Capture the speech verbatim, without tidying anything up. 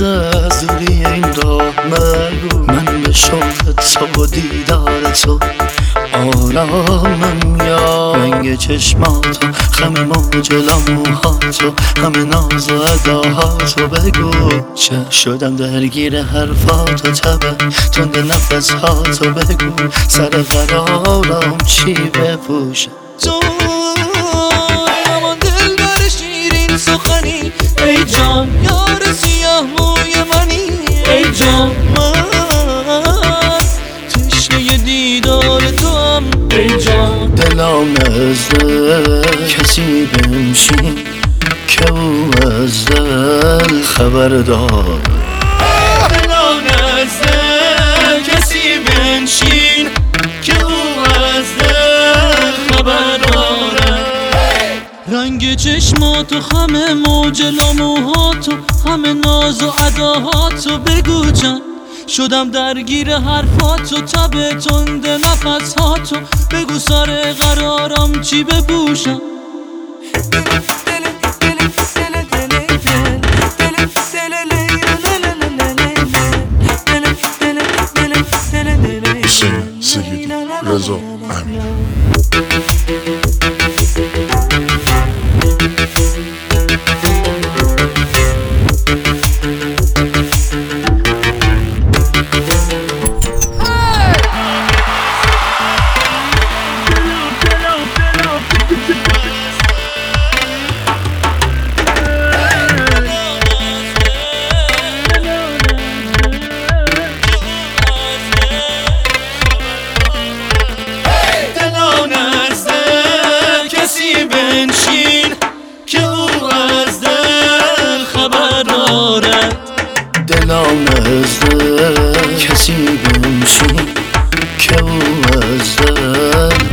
از دوری این راه مگو من به شوق تو و دیدار تو آرامم یا رنگ چشماتو خم موج لاموهاتو همه ناز و اداهاتو بگو چه شدم درگیر حرفاتو تبه تند نفسهاتو بگو سر قرارم چی بپوشه تو همان دل بر شیرین سخنی ای جان یار سیاه موی منی ای جان من تشنه دیدار تو هم ای جان دلم از دل کسی بنشین که او از دل خبر دار دلم از دل کسی بنشین که او از دل خبر داره رنگ چشماتو همه موج لاموهاتو همه ناز و اداهاتو بگو جان شدم درگیر حرفاتو تب تند نفسهاتو بگو سر قرارم چی بپوشم سیدی رضا امین بنشین که او از دل خبر دارد دلم از دل کسی بنشین که او از دل